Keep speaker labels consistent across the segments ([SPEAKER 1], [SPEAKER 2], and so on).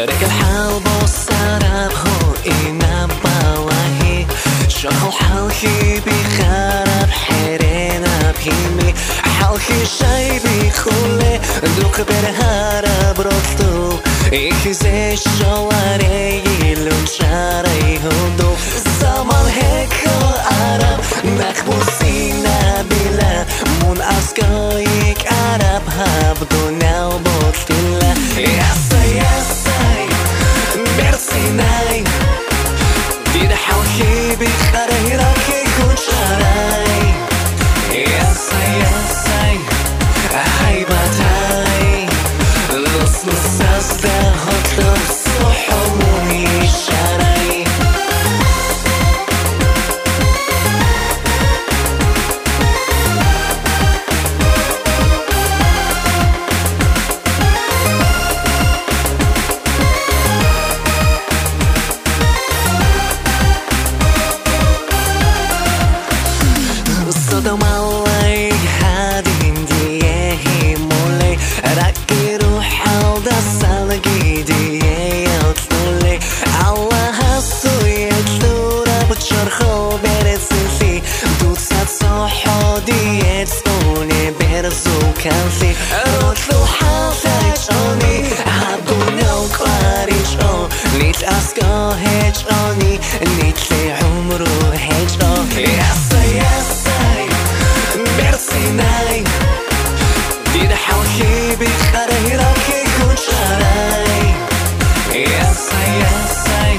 [SPEAKER 1] رجل حلبو سرب هو اینم باوهی شاخل حلخی بخرب حرین بهیمی حلخی شای بخوله دوک بر هرب رفتو ایخیزش شواره یلون شاره هندو زمان هکو عرب نخبوسی نبیله من از گایک عرب هب دنیا بطله یسای یسای مرسی نای دید حلخی بخره راکی کن شرای یسای یسای حیبتای لس لس از ده هاتم صحمونی شرای صدام علی هادین دیه مولی رکی رو حال دستالگی دیه یطلولی الله هستوی تلورا بچرخو برسیسی دوست صحو دیه تسونی برزو کنسی روتلو حالتش آنی هدونو کاریش آن نیت اسگاه هج آنی نیت لی عمرو هج آن یسای یسای مرسی نای دید حلخی بخره راکی کن شرای یسای یسای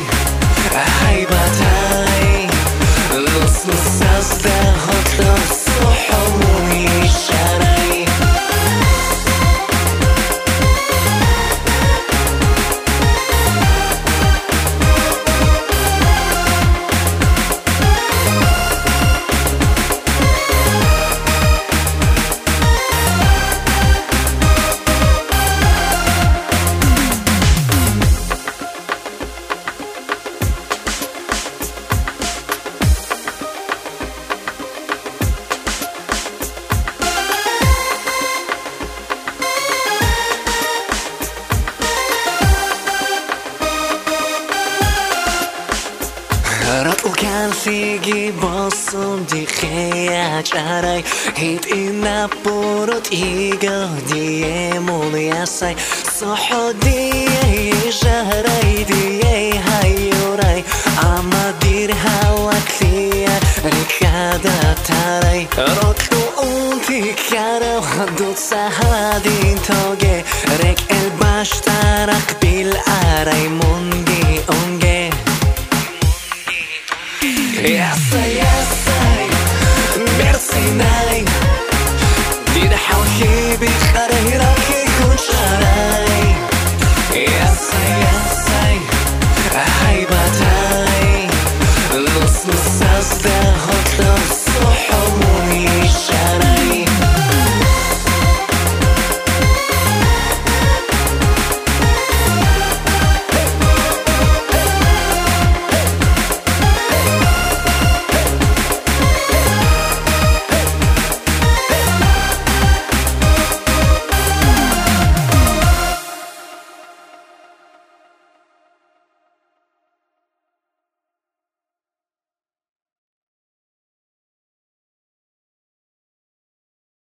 [SPEAKER 1] حیبتای لس لس از ده هاتم صحمونی شرای رطل کنسیگی باسم دیخه چرای هیت اینا برود ایگا دیه مولیاسای صحو دیه جهرای دیه هایورای اما دیر هواکلیه ریکادا ترای رطلو اون تیکاره و دوت سهادین توگه رک الباش ترق بیل ارای مونگی اونگه یسای یسای مرسی نای